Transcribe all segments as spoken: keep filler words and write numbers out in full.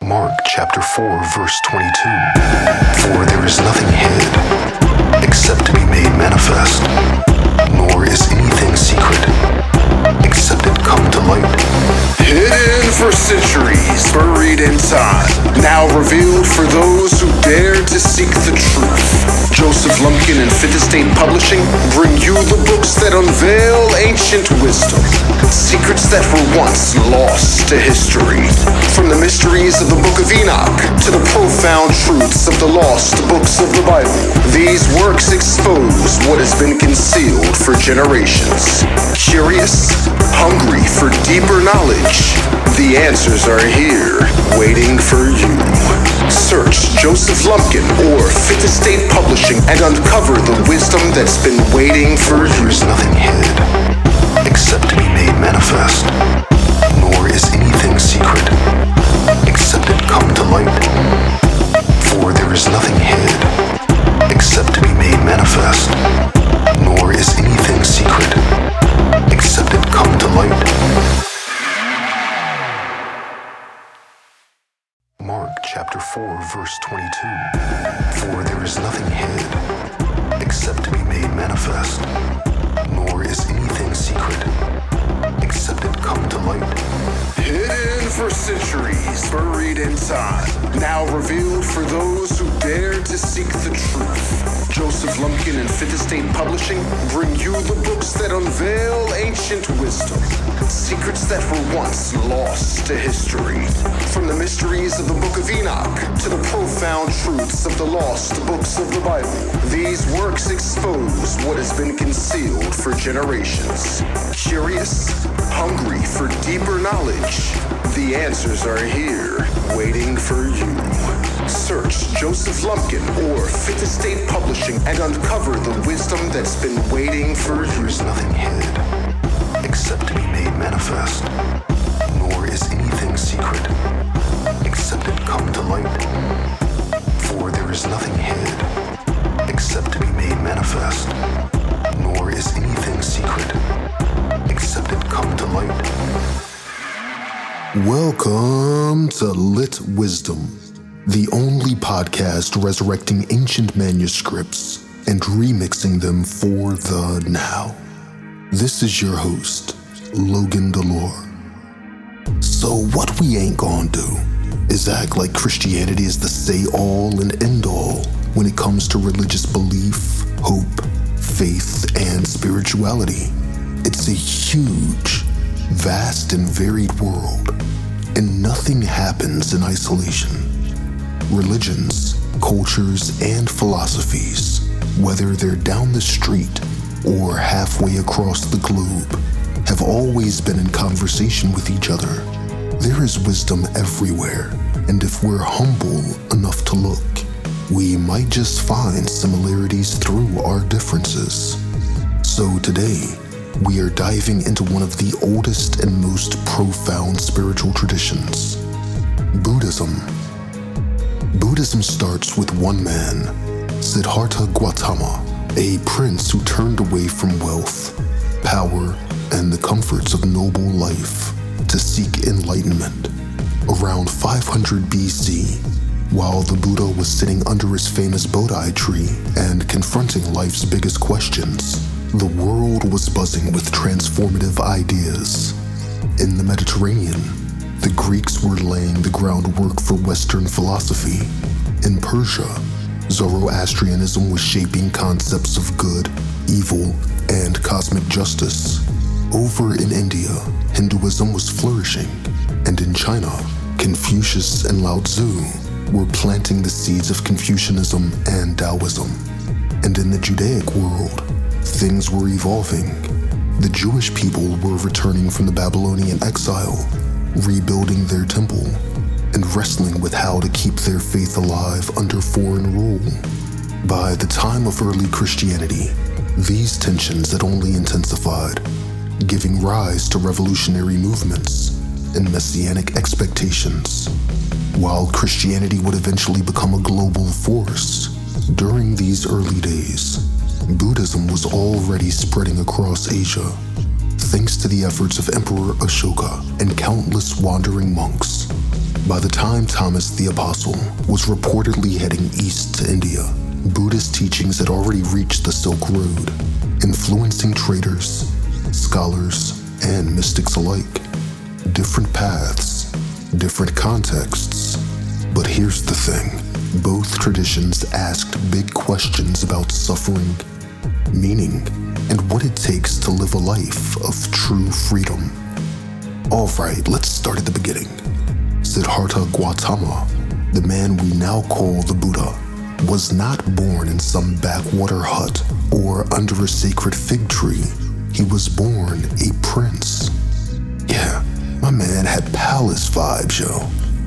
Mark chapter four, verse twenty-two. For there is nothing hid, except to be made manifest, nor is anything secret, except it come to light. Hidden for centuries, buried in time, now revealed for those who dare to seek the truth. Joseph Lumpkin and Fifth Estate Publishing bring you the books that unveil ancient wisdom, secrets that were once lost to history. From the mysteries of the Book of Enoch to the profound truths of the lost books of the Bible, these works expose what has been concealed for generations. Curious? Hungry for deeper knowledge? The answers are here, waiting for you. Search Joseph Lumpkin or Fifth Estate Publishing and uncover the wisdom that's been waiting for you. There is nothing hid, except to be made manifest, nor is anything secret, except it come to light. For there is nothing hid, except to be made manifest, nor is anything secret, except it come to light. Mark chapter four, verse twenty-two. For there is nothing hid, except to be made manifest, nor is anything secret, except it come to light. Hidden for centuries, buried in time, now revealed for those who dare to seek the truth. Joseph Lumpkin and Fifth Estate Publishing bring you the books that unveil ancient wisdom, secrets that were once lost to history. From the mysteries of the Book of Enoch to the profound truths of the lost books of the Bible, these works expose what has been concealed for generations. Curious? Hungry for deeper knowledge? The answers are here, waiting for you. Search Joseph Lumpkin or Fifth Estate Publishing and uncover the wisdom that's been waiting for you. There is nothing hid, except to be made manifest, nor is anything secret, except it come to light. For there is nothing hid, except to be made manifest, nor is anything secret, except it come to light. Welcome to Lit Wisdom, the only podcast resurrecting ancient manuscripts and remixing them for the now. This is your host, Logan Delore. So what we ain't gonna do is act like Christianity is the say-all and end-all when it comes to religious belief, hope, faith, and spirituality. It's a huge, vast, and varied world, and nothing happens in isolation. Religions, cultures, and philosophies, whether they're down the street or halfway across the globe, have always been in conversation with each other. There is wisdom everywhere, and if we're humble enough to look, we might just find similarities through our differences. So today, we are diving into one of the oldest and most profound spiritual traditions, Buddhism. Buddhism starts with one man, Siddhartha Gautama, a prince who turned away from wealth, power, and the comforts of noble life to seek enlightenment. Around five hundred B C, while the Buddha was sitting under his famous Bodhi tree and confronting life's biggest questions, the world was buzzing with transformative ideas. In the Mediterranean, the Greeks were laying the groundwork for Western philosophy. In Persia, Zoroastrianism was shaping concepts of good, evil, and cosmic justice. Over in India, Hinduism was flourishing, and in China, Confucius and Lao Tzu were planting the seeds of Confucianism and Taoism. And in the Judaic world, things were evolving. The Jewish people were returning from the Babylonian exile, rebuilding their temple, and wrestling with how to keep their faith alive under foreign rule. By the time of early Christianity, these tensions had only intensified, giving rise to revolutionary movements and messianic expectations. While Christianity would eventually become a global force, during these early days, Buddhism was already spreading across Asia, thanks to the efforts of Emperor Ashoka and countless wandering monks. By the time Thomas the Apostle was reportedly heading east to India, Buddhist teachings had already reached the Silk Road, influencing traders, scholars, and mystics alike. Different paths, different contexts. But here's the thing. Both traditions asked big questions about suffering, meaning, and what it takes to live a life of true freedom. Alright, let's start at the beginning. Siddhartha Gautama, the man we now call the Buddha, was not born in some backwater hut or under a sacred fig tree. He was born a prince. Yeah, my man had palace vibes, yo.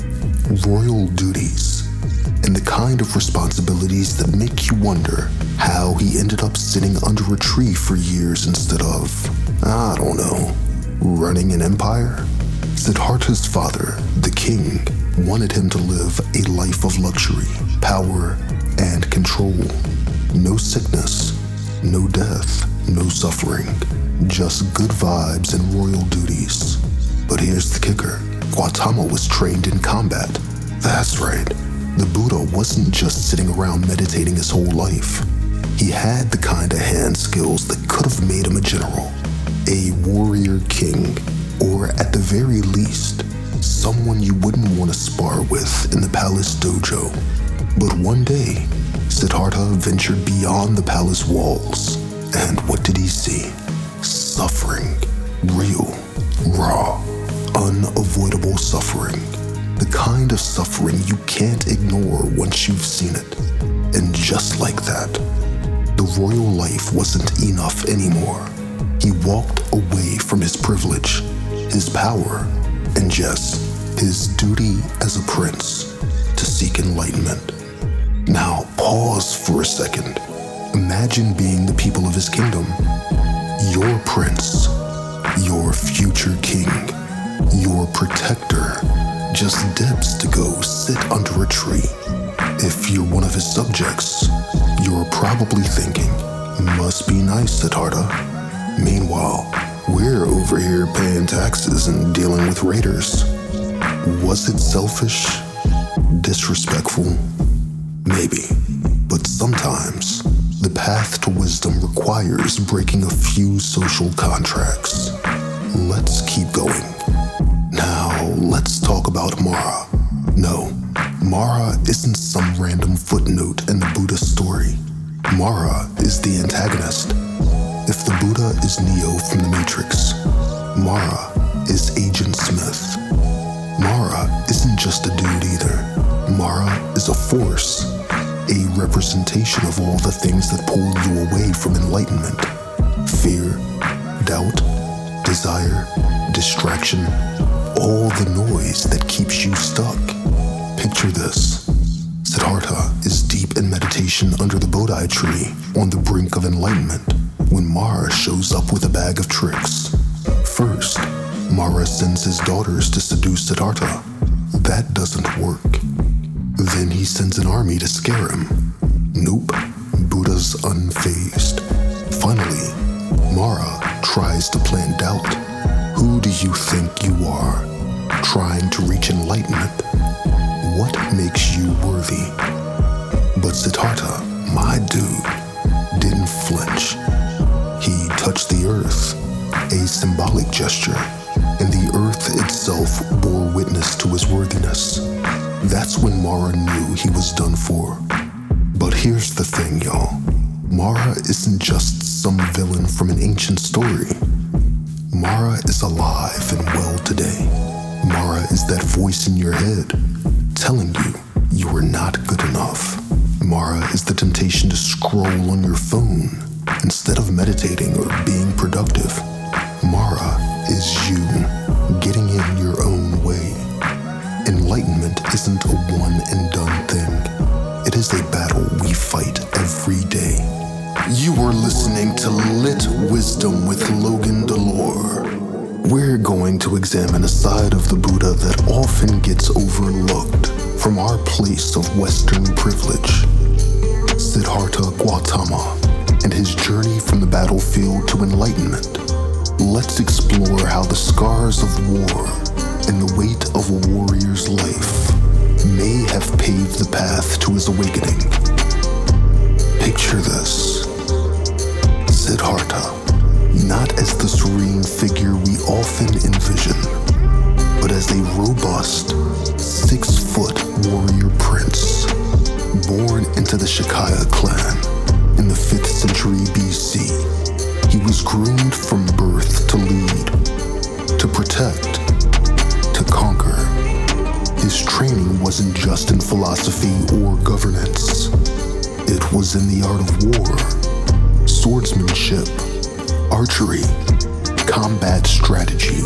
Royal duties, and the kind of responsibilities that make you wonder how he ended up sitting under a tree for years instead of, I don't know, running an empire. Siddhartha's father, the king, wanted him to live a life of luxury, power, and control. No sickness, no death, no suffering, just good vibes and royal duties. But here's the kicker. Gautama was trained in combat. That's right. The Buddha wasn't just sitting around meditating his whole life. He had the kind of hand skills that could have made him a general, a warrior king, or at the very least, someone you wouldn't want to spar with in the palace dojo. But one day, Siddhartha ventured beyond the palace walls, and what did he see? Suffering. Real, raw, unavoidable suffering. The kind of suffering you can't ignore once you've seen it. And just like that, the royal life wasn't enough anymore. He walked away from his privilege, his power, and yes, his duty as a prince to seek enlightenment. Now, pause for a second. Imagine being the people of his kingdom. Your prince, your future king, your protector, just dibs to go sit under a tree. If you're one of his subjects, you're probably thinking, must be nice, Siddhartha. Meanwhile, we're over here paying taxes and dealing with raiders. Was it selfish? Disrespectful? Maybe. But sometimes, the path to wisdom requires breaking a few social contracts. Let's keep going. Now, let's talk about Mara. No, Mara isn't some random footnote in the Buddha story. Mara is the antagonist. If the Buddha is Neo from the Matrix, Mara is Agent Smith. Mara isn't just a dude either. Mara is a force, a representation of all the things that pull you away from enlightenment. Fear, doubt, desire, distraction, all the noise that keeps you stuck. Picture this. Siddhartha is deep in meditation under the Bodhi tree on the brink of enlightenment when Mara shows up with a bag of tricks. First, Mara sends his daughters to seduce Siddhartha. That doesn't work. Then he sends an army to scare him. Nope, Buddha's unfazed. Finally, Mara tries to plant doubt. Who do you think you are? Trying to reach enlightenment? What makes you worthy? But Siddhartha, my dude, didn't flinch. He touched the earth, a symbolic gesture, and the earth itself bore witness to his worthiness. That's when Mara knew he was done for. But here's the thing, y'all. Mara isn't just some villain from an ancient story. Mara is alive and well today. Mara is that voice in your head telling you you are not good enough. Mara is the temptation to scroll on your phone instead of meditating or being productive. Mara is you getting in your own way. Enlightenment isn't a one-and-done thing. It is a battle we fight every day. You are listening to Lit Wisdom with Logan Delore. We're going to examine a side of the Buddha that often gets overlooked from our place of Western privilege. Siddhartha Gautama and his journey from the battlefield to enlightenment. Let's explore how the scars of war and the weight of a warrior's life may have paved the path to his awakening. Picture this. Siddhartha, not as the serene figure we often envision, but as a robust, six-foot warrior prince, born into the Shakya clan in the fifth century B C. He was groomed from birth to lead, to protect, to conquer. His training wasn't just in philosophy or governance. It was in the art of war, swordsmanship, archery, combat strategy.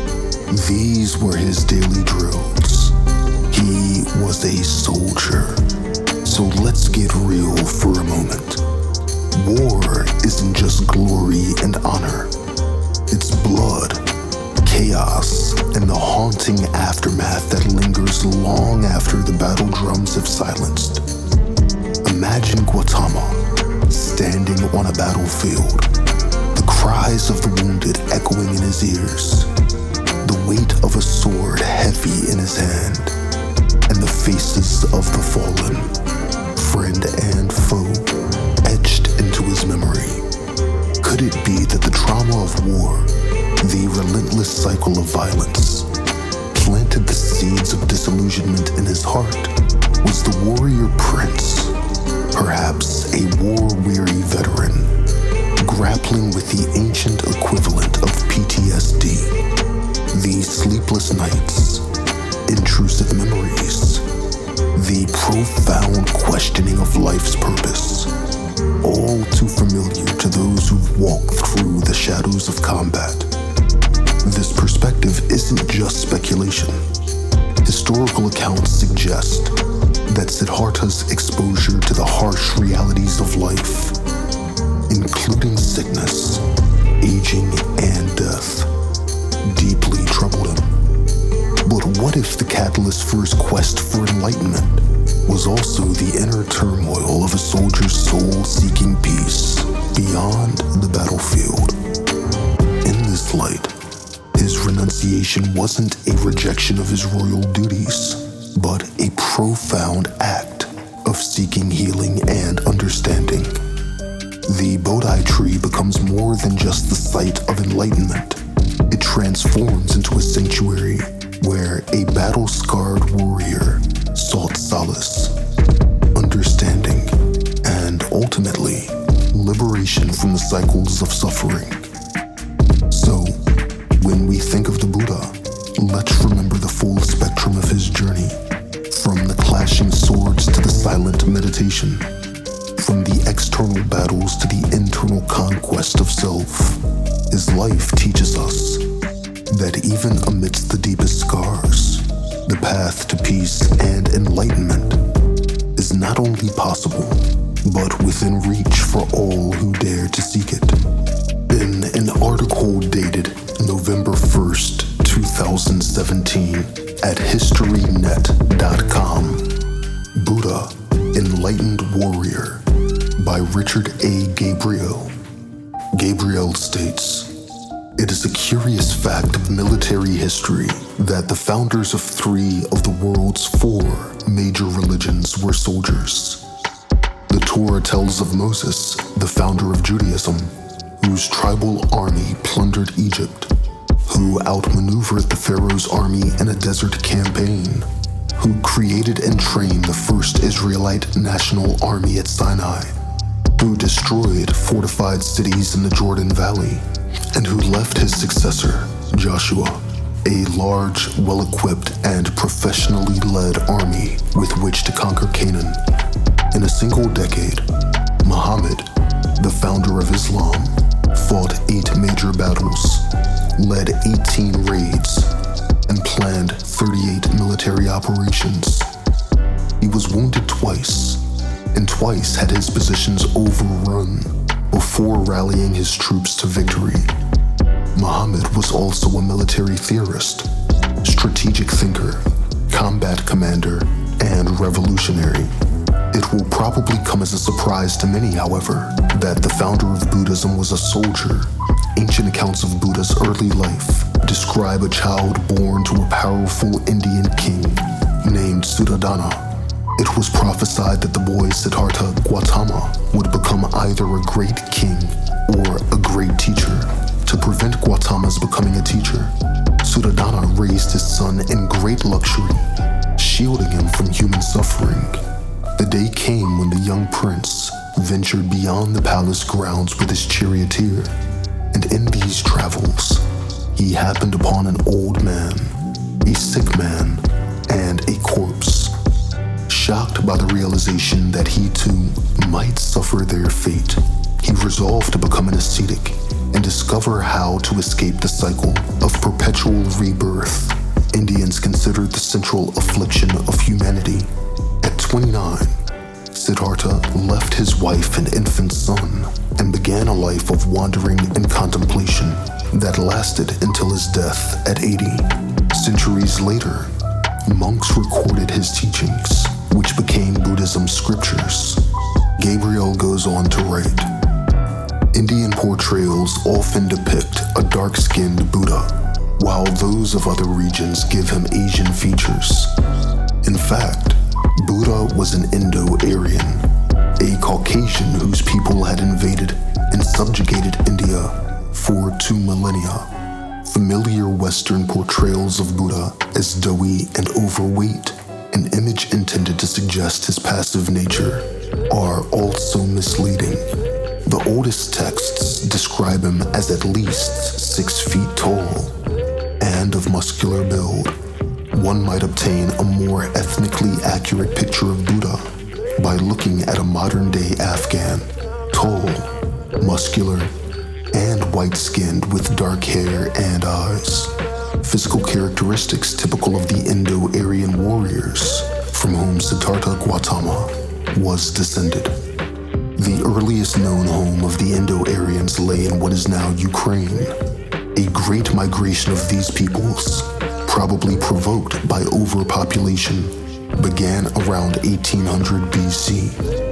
These were his daily drills. He was a soldier. So let's get real for a moment. War isn't just glory and honor. It's blood, chaos, and the haunting aftermath that lingers long after the battle drums have silenced. Imagine Gautama standing on a battlefield, the cries of the wounded echoing in his ears, the weight of a sword heavy in his hand, and the faces of the fallen, friend and foe, etched into his memory. Could it be that the trauma of war, the relentless cycle of violence, planted the seeds of disillusionment in his heart? Was the warrior prince, perhaps a war-weary veteran, grappling with the ancient equivalent of P T S D? The sleepless nights, intrusive memories, the profound questioning of life's purpose, all too familiar to those who've walked through the shadows of combat. This perspective isn't just speculation. Historical accounts suggest that Siddhartha's exposure to the harsh realities of life, including sickness, aging, and death, deeply troubled him. But what if the catalyst for his quest for enlightenment was also the inner turmoil of a soldier's soul seeking peace beyond the battlefield? In this light, his renunciation wasn't a rejection of his royal duties, but a profound act of seeking healing and understanding. The Bodhi tree becomes more than just the site of enlightenment. It transforms into a sanctuary where a battle-scarred warrior sought solace, understanding, and ultimately, liberation from the cycles of suffering. So, when we think of the Buddha, let's remember the full spectrum of his journey, from the clashing swords to the silent meditation, from the external battles to the internal conquest of self. His life teaches us that even amidst the deepest scars, the path to peace and enlightenment is not only possible, but within reach for all who dare to seek it. In an article dated November first, two thousand seventeen at history net dot com, Buddha, Enlightened Warrior by Richard A. Gabriel. Gabriel states, "It is a curious fact of military history that the founders of three of the world's four major religions were soldiers. The Torah tells of Moses, the founder of Judaism, whose tribal army plundered Egypt, who outmaneuvered the Pharaoh's army in a desert campaign, who created and trained the first Israelite national army at Sinai, who destroyed fortified cities in the Jordan Valley, and who left his successor, Joshua, a large, well-equipped, and professionally led army with which to conquer Canaan. In a single decade, Muhammad, the founder of Islam, fought eight major battles, led eighteen raids, and planned thirty-eight military operations. He was wounded twice, and twice had his positions overrun before rallying his troops to victory. Muhammad was also a military theorist, strategic thinker, combat commander, and revolutionary. It will probably come as a surprise to many, however, that the founder of Buddhism was a soldier. Ancient accounts of Buddha's early life describe a child born to a powerful Indian king named Suddhodana. It was prophesied that the boy Siddhartha Gautama would become either a great king or a great teacher. To prevent Gautama's becoming a teacher, Suddhodana raised his son in great luxury, shielding him from human suffering. The day came when the young prince ventured beyond the palace grounds with his charioteer, and in these travels, he happened upon an old man, a sick man, and a corpse. Shocked by the realization that he too might suffer their fate, he resolved to become an ascetic and discover how to escape the cycle of perpetual rebirth Indians consider the central affliction of humanity. At twenty-nine, Siddhartha left his wife and infant son and began a life of wandering and contemplation that lasted until his death at eighty. Centuries later, monks recorded his teachings, which became Buddhism's scriptures. Gabriel goes on to write, Indian portrayals often depict a dark-skinned Buddha, while those of other regions give him Asian features. In fact, Buddha was an Indo-Aryan, a Caucasian whose people had invaded and subjugated India for two millennia. Familiar Western portrayals of Buddha as doughy and overweight, an image intended to suggest his passive nature, are also misleading. The oldest texts describe him as at least six feet tall and of muscular build. One might obtain a more ethnically accurate picture of Buddha by looking at a modern-day Afghan, tall, muscular, and white-skinned with dark hair and eyes. Physical characteristics typical of the Indo-Aryan warriors from whom Siddhartha Gautama was descended. The earliest known home of the Indo-Aryans lay in what is now Ukraine. A great migration of these peoples, probably provoked by overpopulation, began around eighteen hundred B C,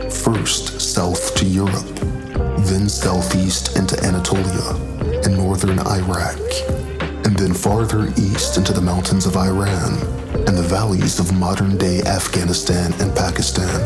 first south to Europe, then southeast into Anatolia and northern Iraq, and then farther east into the mountains of Iran and the valleys of modern-day Afghanistan and Pakistan.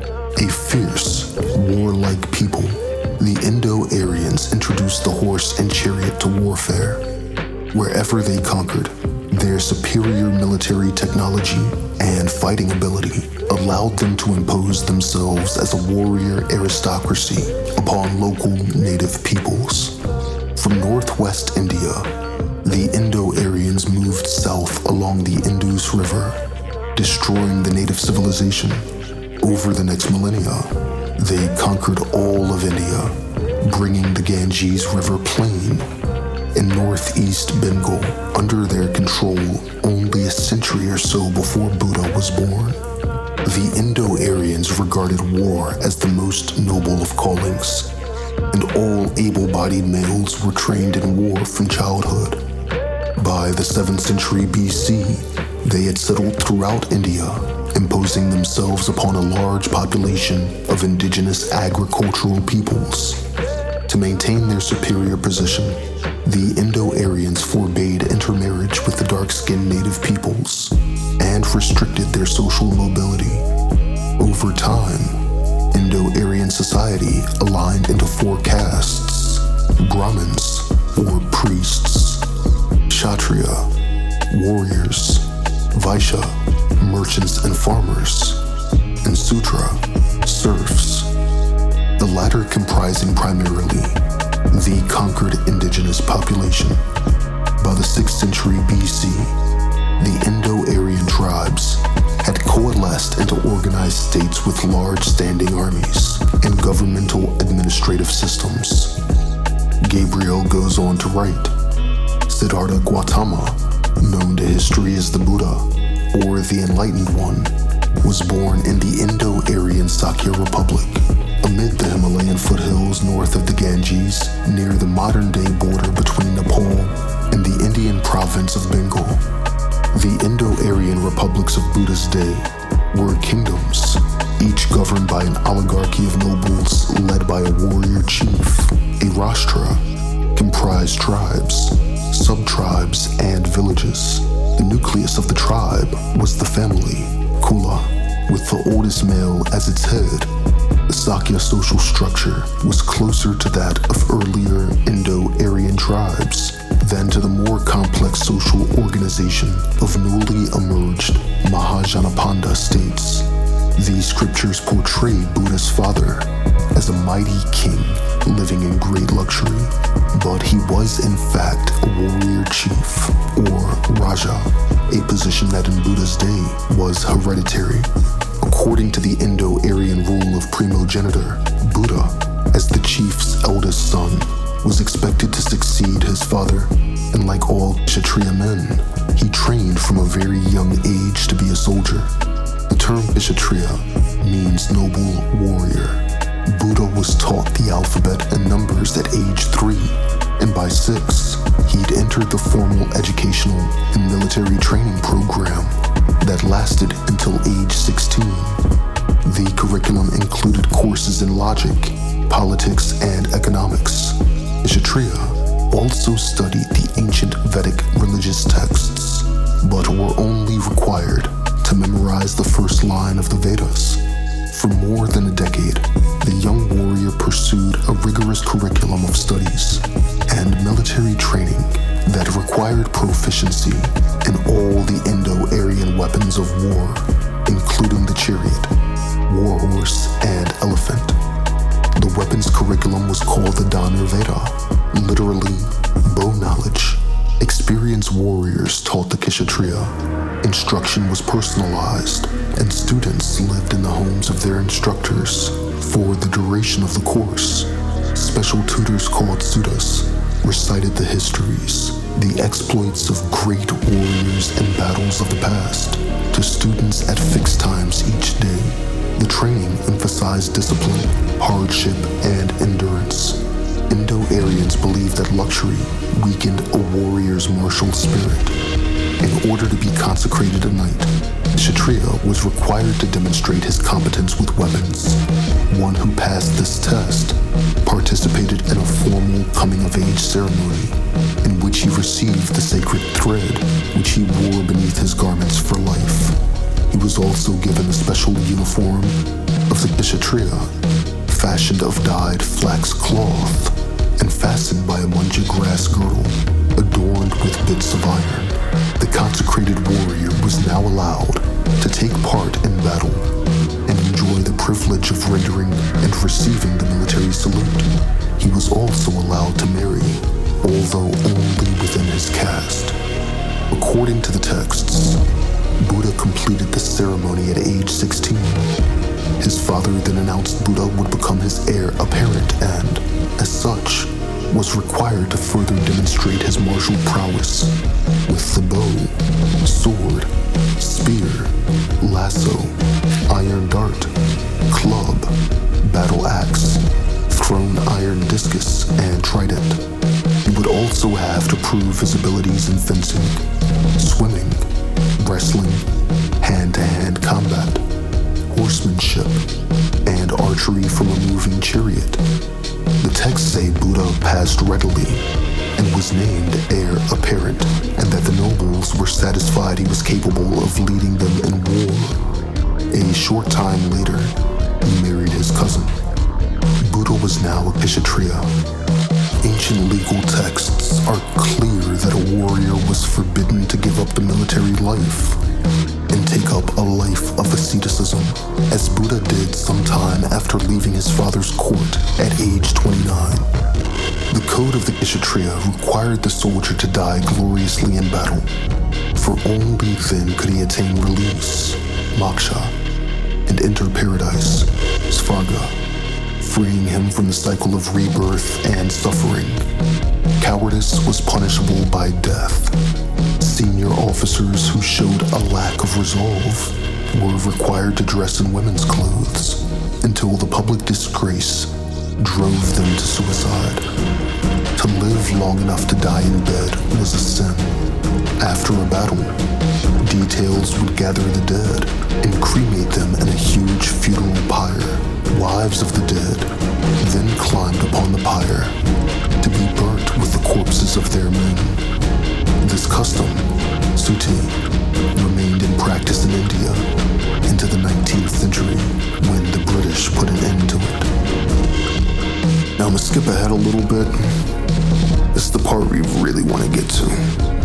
A fierce, warlike people, the Indo-Aryans introduced the horse and chariot to warfare. Wherever they conquered, their superior military technology and fighting ability allowed them to impose themselves as a warrior aristocracy upon local native peoples. From northwest India, the Indo-Aryans moved south along the Indus River, destroying the native civilization. Over the next millennia, they conquered all of India, bringing the Ganges River plain in northeast Bengal under their control only a century or so before Buddha was born. The Indo-Aryans regarded war as the most noble of callings, and all able-bodied males were trained in war from childhood. By the seventh century B C, they had settled throughout India, imposing themselves upon a large population of indigenous agricultural peoples. To maintain their superior position, the Indo-Aryans forbade intermarriage with the dark-skinned native peoples and restricted their social mobility. Over time, Indo-Aryan society aligned into four castes: Brahmins, or priests, Kshatriya, warriors, Vaishya, merchants and farmers, and Sudra, serfs, the latter comprising primarily the conquered indigenous population. By the sixth century B C, the Indo-Aryan tribes had coalesced into organized states with large standing armies and governmental administrative systems. Gabriel goes on to write, Siddhartha Gautama, known to history as the Buddha, or the Enlightened One, was born in the Indo-Aryan Sakya Republic, amid the Himalayan foothills north of the Ganges, near the modern-day border between Nepal and the Indian province of Bengal. The Indo-Aryan republics of Buddha's day were kingdoms, each governed by an oligarchy of nobles led by a warrior chief. A rashtra comprised tribes, sub-tribes, villages. The nucleus of the tribe was the family, Kula, with the oldest male as its head. The Sakya social structure was closer to that of earlier Indo-Aryan tribes than to the more complex social organization of newly emerged Mahajanapanda states. These scriptures portray Buddha's father as a mighty king living in great luxury, but he was in fact a warrior chief, or Raja, a position that in Buddha's day was hereditary. According to the Indo-Aryan rule of primogeniture, Buddha, as the chief's eldest son, was expected to succeed his father, and like all Kshatriya men, he trained from a very young age to be a soldier. The term Kshatriya means noble warrior. Buddha was taught the alphabet and numbers at age three, and by six, he'd entered the formal educational and military training program that lasted until age sixteen. The curriculum included courses in logic, politics, and economics. Kshatriya also studied the ancient Vedic religious texts, but were only required to memorize the first line of the Vedas. For more than a decade, the young warrior pursued a rigorous curriculum of studies and military training that required proficiency in all the Indo-Aryan weapons of war, including the chariot, war horse, and elephant. The weapons curriculum was called the Dhanurveda, literally bow knowledge. Experienced warriors taught the Kshatriya. Instruction was personalized, and students lived in the homes of their instructors for the duration of the course. Special tutors called Suttas recited the histories, the exploits of great warriors and battles of the past to students at fixed times each day. The training emphasized discipline, hardship, and endurance. Indo-Aryans believed that luxury weakened a warrior's martial spirit. In order to be consecrated a knight, Kshatriya was required to demonstrate his competence with weapons. One who passed this test participated in a formal coming-of-age ceremony in which he received the sacred thread which he wore beneath his garments for life. He was also given a special uniform of the Kshatriya, fashioned of dyed flax cloth and fastened by a munja grass girdle adorned with bits of iron. The consecrated warrior was now allowed to take part in battle and enjoy the privilege of rendering and receiving the military salute. He was also allowed to marry, although only within his caste. According to the texts, Buddha completed the ceremony at age sixteen. His father then announced Buddha would become his heir apparent and, as such, was required to further demonstrate his martial prowess with the bow, sword, spear, lasso, iron dart, club, battle axe, thrown iron discus, and trident. He would also have to prove his abilities in fencing, swimming, wrestling, hand-to-hand combat, horsemanship, and archery from a moving chariot. The texts say Buddha passed readily and was named heir apparent, and that the nobles were satisfied he was capable of leading them in war. A short time later, he married his cousin. Buddha was now a Kshatriya. Ancient legal texts are clear that a warrior was forbidden to give up the military life and take up a life of asceticism, as Buddha did sometime after leaving his father's court at age twenty-nine. The code of the Kshatriya required the soldier to die gloriously in battle, for only then could he attain release, moksha, and enter paradise, svarga, freeing him from the cycle of rebirth and suffering. Cowardice was punishable by death. Senior officers who showed a lack of resolve were required to dress in women's clothes until the public disgrace drove them to suicide. To live long enough to die in bed was a sin. After a battle, details would gather the dead and cremate them in a huge funeral pyre. Wives of the dead then climbed upon the pyre to be burnt with the corpses of their men. This custom, suti, remained in practice in India into the nineteenth century when the British put an end to it. Now I'm gonna skip ahead a little bit. This is the part we really want to get to.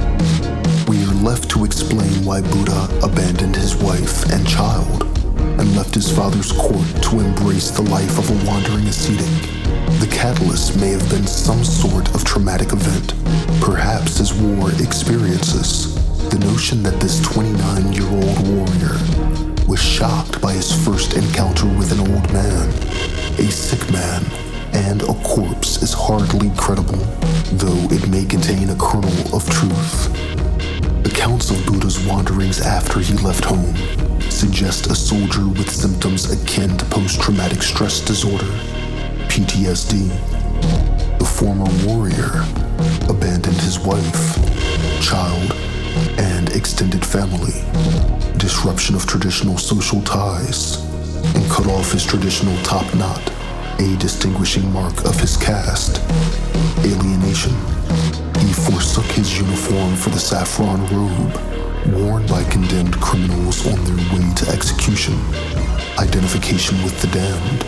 We are left to explain why Buddha abandoned his wife and child and left his father's court to embrace the life of a wandering ascetic. The catalyst may have been some sort of traumatic event, perhaps his war experiences. The notion that this twenty-nine-year-old warrior was shocked by his first encounter with an old man, a sick man, and a corpse is hardly credible, though it may contain a kernel of truth. Accounts of Buddha's wanderings after he left home suggest a soldier with symptoms akin to post-traumatic stress disorder, P T S D. The former warrior abandoned his wife, child, and extended family, disruption of traditional social ties, and cut off his traditional top knot, a distinguishing mark of his caste, alienation. He forsook his uniform for the saffron robe, worn by condemned criminals on their way to execution, identification with the damned.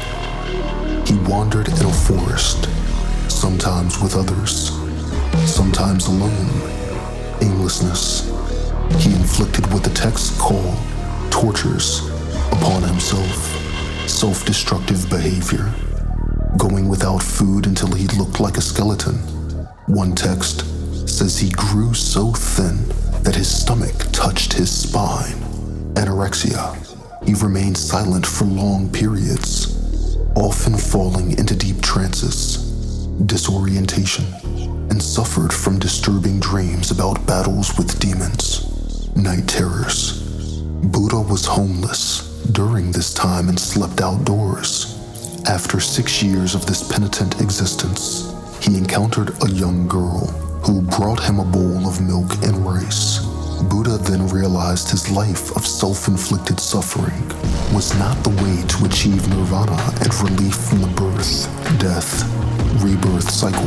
He wandered in a forest, sometimes with others, sometimes alone. Aimlessness. He inflicted what the texts call tortures upon himself, self-destructive behavior, going without food until he looked like a skeleton. One text says he grew so thin that his stomach touched his spine. Anorexia. He remained silent for long periods, often falling into deep trances, disorientation, and suffered from disturbing dreams about battles with demons, night terrors. Buddha was homeless during this time and slept outdoors. After six years of this penitent existence, he encountered a young girl who brought him a bowl of milk and rice. Buddha then realized his life of self-inflicted suffering was not the way to achieve nirvana and relief from the birth, death, rebirth cycle.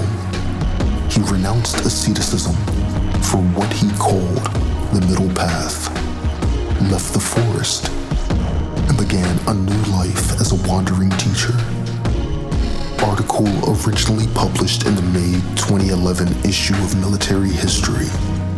He renounced asceticism for what he called the middle path, left the forest, and began a new life as a wandering teacher. Article originally published in the May twenty eleven issue of Military History.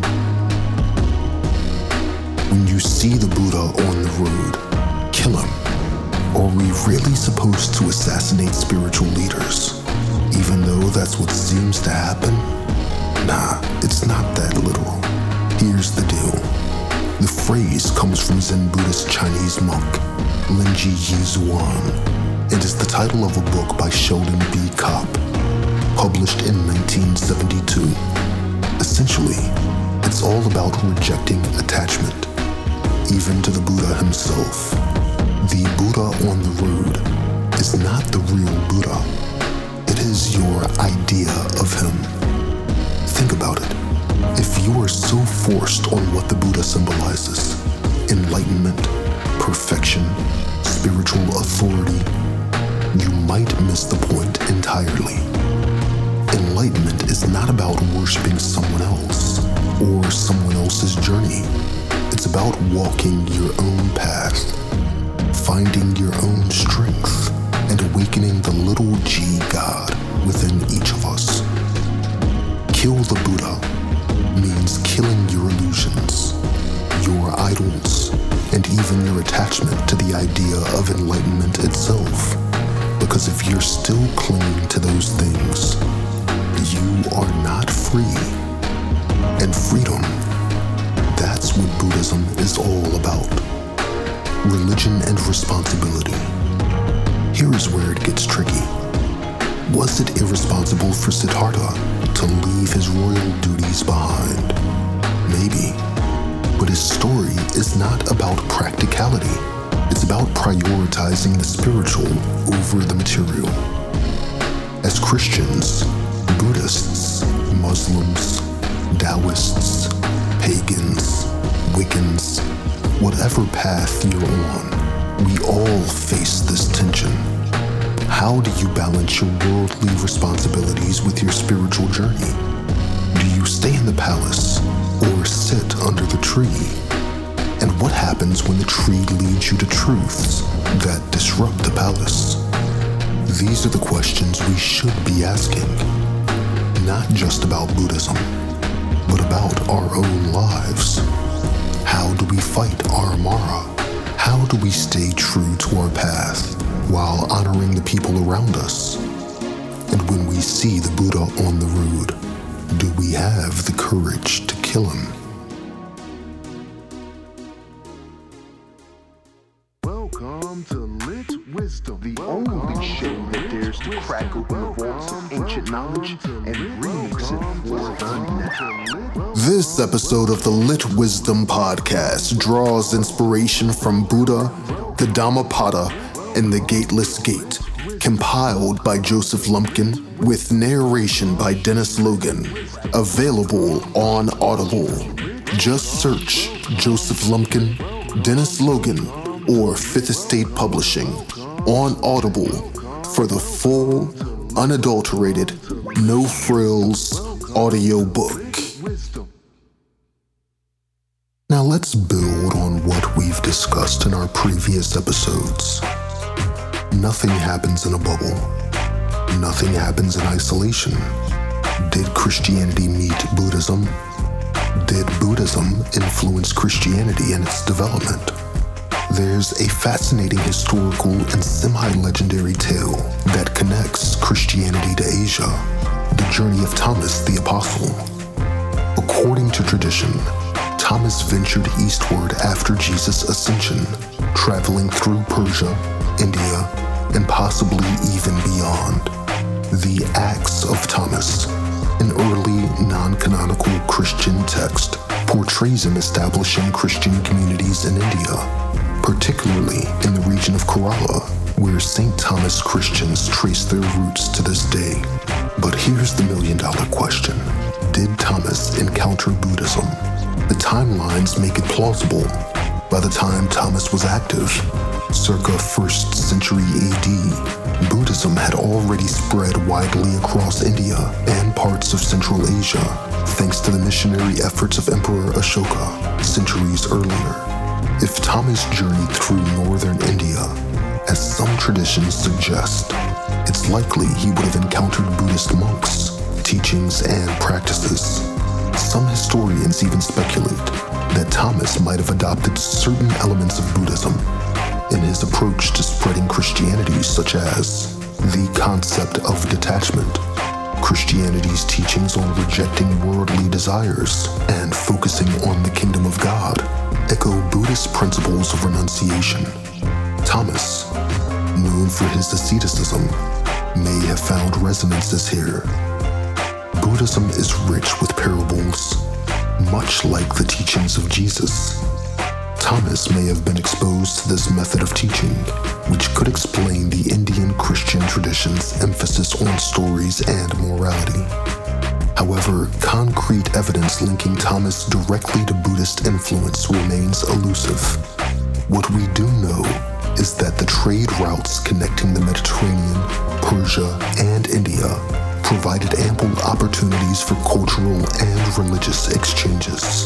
When you see the Buddha on the road, kill him. Are we really supposed to assassinate spiritual leaders, even though that's what seems to happen? Nah, it's not that literal. Here's the deal. The phrase comes from Zen Buddhist Chinese monk Linji Yizhuan and is the title of a book by Sheldon B. Kopp, published in nineteen seventy-two. Essentially, it's all about rejecting attachment, even to the Buddha himself. The Buddha on the road is not the real Buddha. It is your idea of him. Think about it. If you are so forced on what the Buddha symbolizes, enlightenment, perfection, spiritual authority, you might miss the point entirely. Enlightenment is not about worshiping someone else or someone else's journey. It's about walking your own path, finding your own strength, and awakening the little G God within each of us. Kill the Buddha means killing your illusions, your idols, and even your attachment to the idea of enlightenment itself. Because if you're still clinging to those things, you are not free. And freedom, that's what Buddhism is all about. Religion and responsibility. Here is where it gets tricky. Was it irresponsible for Siddhartha to leave his royal duties behind? Maybe. But his story is not about practicality. It's about prioritizing the spiritual over the material. As Christians, Buddhists, Muslims, Taoists, pagans, Wiccans, whatever path you're on, we all face this tension. How do you balance your worldly responsibilities with your spiritual journey? Do you stay in the palace or sit under the tree? And what happens when the tree leads you to truths that disrupt the palace? These are the questions we should be asking, not just about Buddhism, but about our own lives. How do we fight our Mara? How do we stay true to our path while honoring the people around us? And when we see the Buddha on the road, do we have the courage to kill him? Welcome to Lit Wisdom, the only show that dares to crack open the vaults of ancient knowledge and remix it for the now. This episode of the Lit Wisdom podcast draws inspiration from Buddha, the Dhammapada, and the Gateless Gate, compiled by Joseph Lumpkin with narration by Dennis Logan, available on Audible. Just search Joseph Lumpkin, Dennis Logan, or Fifth Estate Publishing on Audible for the full, unadulterated, no-frills audio book. Now let's build on what we've discussed in our previous episodes. Nothing happens in a bubble. Nothing happens in isolation. Did Christianity meet Buddhism? Did Buddhism influence Christianity in its development? There's a fascinating historical and semi-legendary tale that connects Christianity to Asia, the journey of Thomas the Apostle. According to tradition, Thomas ventured eastward after Jesus' ascension, traveling through Persia, India, and possibly even beyond. The Acts of Thomas, an early non-canonical Christian text, portrays him establishing Christian communities in India, particularly in the region of Kerala, where Saint Thomas Christians trace their roots to this day. But here's the million-dollar question. Did Thomas encounter Buddhism? The timelines make it plausible. By the time Thomas was active, circa first century A D, Buddhism had already spread widely across India and parts of Central Asia, thanks to the missionary efforts of Emperor Ashoka centuries earlier. If Thomas journeyed through northern India, as some traditions suggest, it's likely he would have encountered Buddhist monks, teachings, and practices. Some historians even speculate that Thomas might have adopted certain elements of Buddhism in his approach to spreading Christianity, such as the concept of detachment, Christianity's teachings on rejecting worldly desires and focusing on the kingdom of God, echo Buddhist principles of renunciation. Thomas, known for his asceticism, may have found resonances here. Buddhism is rich with parables, much like the teachings of Jesus. Thomas may have been exposed to this method of teaching, which could explain the Indian Christian tradition's emphasis on stories and morality. However, concrete evidence linking Thomas directly to Buddhist influence remains elusive. What we do know is that the trade routes connecting the Mediterranean, Persia, and India provided ample opportunities for cultural and religious exchanges.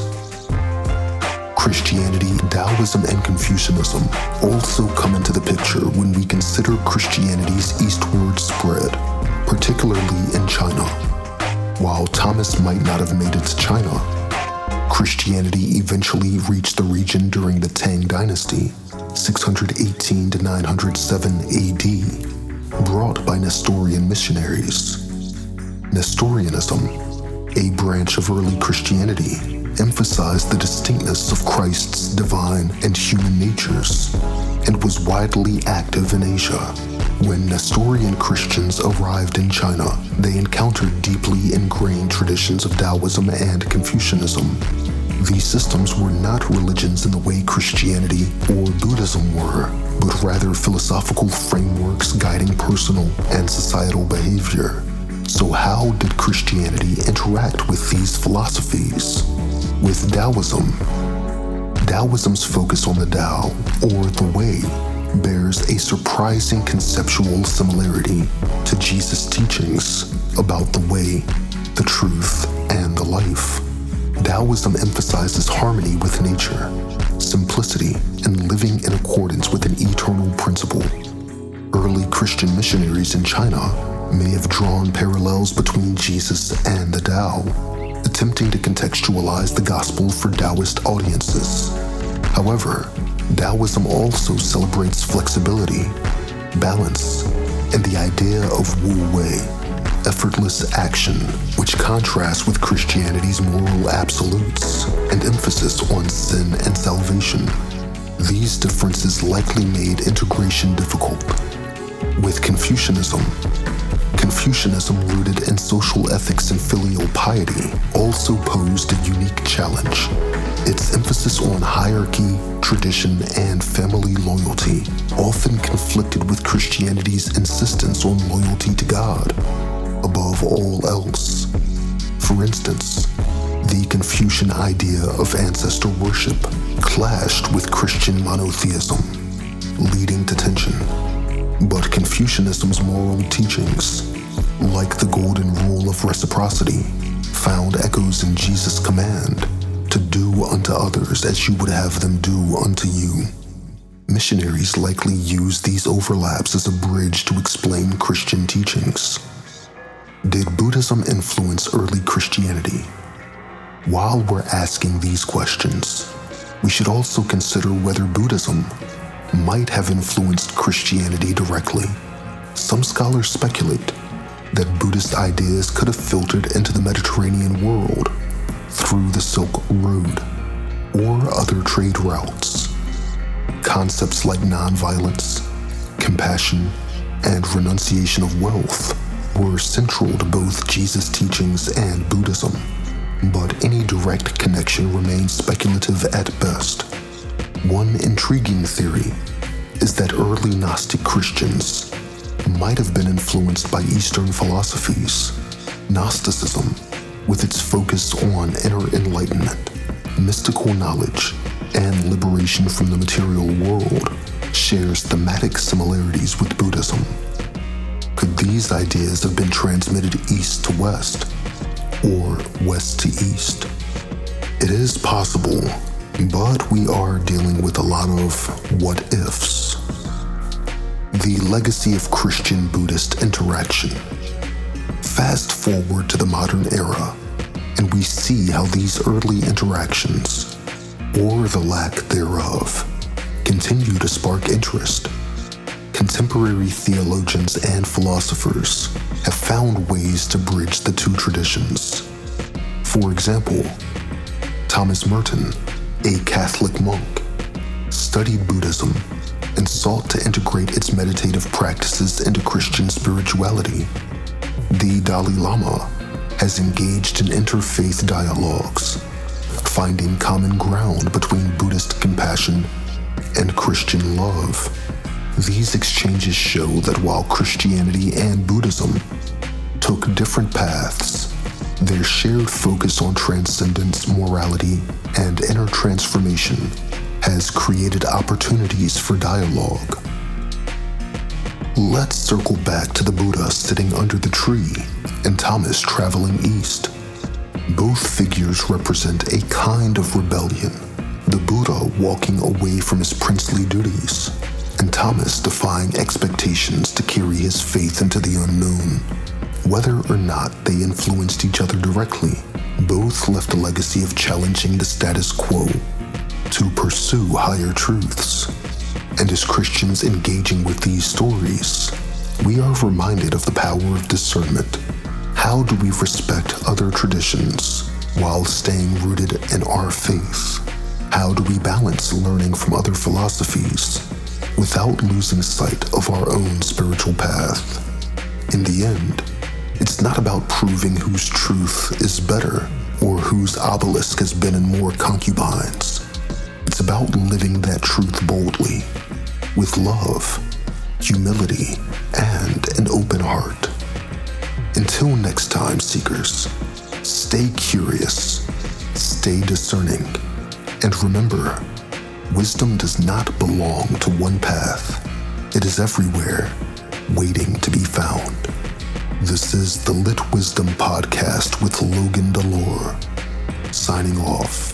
Christianity, Taoism, and Confucianism also come into the picture when we consider Christianity's eastward spread, particularly in China. While Thomas might not have made it to China, Christianity eventually reached the region during the Tang Dynasty, six eighteen to nine oh seven A D, brought by Nestorian missionaries. Nestorianism, a branch of early Christianity, emphasized the distinctness of Christ's divine and human natures, and was widely active in Asia. When Nestorian Christians arrived in China, they encountered deeply ingrained traditions of Taoism and Confucianism. These systems were not religions in the way Christianity or Buddhism were, but rather philosophical frameworks guiding personal and societal behavior. So how did Christianity interact with these philosophies? With Taoism, Taoism's focus on the Tao, or the Way, bears a surprising conceptual similarity to Jesus' teachings about the way, the truth, and the life. Taoism emphasizes harmony with nature, simplicity, and living in accordance with an eternal principle. Early Christian missionaries in China may have drawn parallels between Jesus and the Tao, attempting to contextualize the gospel for Taoist audiences. However, Taoism also celebrates flexibility, balance, and the idea of Wu Wei, effortless action, which contrasts with Christianity's moral absolutes and emphasis on sin and salvation. These differences likely made integration difficult. With Confucianism, Confucianism rooted in social ethics and filial piety also posed a unique challenge. Its emphasis on hierarchy, tradition, and family loyalty often conflicted with Christianity's insistence on loyalty to God above all else. For instance, the Confucian idea of ancestor worship clashed with Christian monotheism, leading to tension. But Confucianism's moral teachings, like the golden rule of reciprocity, found echoes in Jesus' command to do unto others as you would have them do unto you. Missionaries likely used these overlaps as a bridge to explain Christian teachings. Did Buddhism influence early Christianity? While we're asking these questions, we should also consider whether Buddhism might have influenced Christianity directly. Some scholars speculate that Buddhist ideas could have filtered into the Mediterranean world through the Silk Road or other trade routes. Concepts like nonviolence, compassion, and renunciation of wealth were central to both Jesus' teachings and Buddhism, but any direct connection remains speculative at best. One intriguing theory is that early Gnostic Christians might have been influenced by Eastern philosophies. Gnosticism, with its focus on inner enlightenment, mystical knowledge, and liberation from the material world, shares thematic similarities with Buddhism. Could these ideas have been transmitted east to west, or west to east? It is possible, but we are dealing with a lot of what-ifs. The legacy of Christian-Buddhist interaction. Fast forward to the modern era, and we see how these early interactions, or the lack thereof, continue to spark interest. Contemporary theologians and philosophers have found ways to bridge the two traditions. For example, Thomas Merton, a Catholic monk, studied Buddhism and sought to integrate its meditative practices into Christian spirituality. The Dalai Lama has engaged in interfaith dialogues, finding common ground between Buddhist compassion and Christian love. These exchanges show that while Christianity and Buddhism took different paths, their shared focus on transcendence, morality, and inner transformation has created opportunities for dialogue. Let's circle back to the Buddha sitting under the tree and Thomas traveling east. Both figures represent a kind of rebellion, the Buddha walking away from his princely duties, and Thomas defying expectations to carry his faith into the unknown. Whether or not they influenced each other directly, both left a legacy of challenging the status quo to pursue higher truths. And as Christians engaging with these stories, we are reminded of the power of discernment. How do we respect other traditions while staying rooted in our faith? How do we balance learning from other philosophies without losing sight of our own spiritual path? In the end, it's not about proving whose truth is better or whose obelisk has been in more concubines. It's about living that truth boldly, with love, humility, and an open heart. Until next time, seekers, stay curious, stay discerning, and remember, wisdom does not belong to one path. It is everywhere, waiting to be found. This is the Lit Wisdom Podcast with Logan Delore. signing off.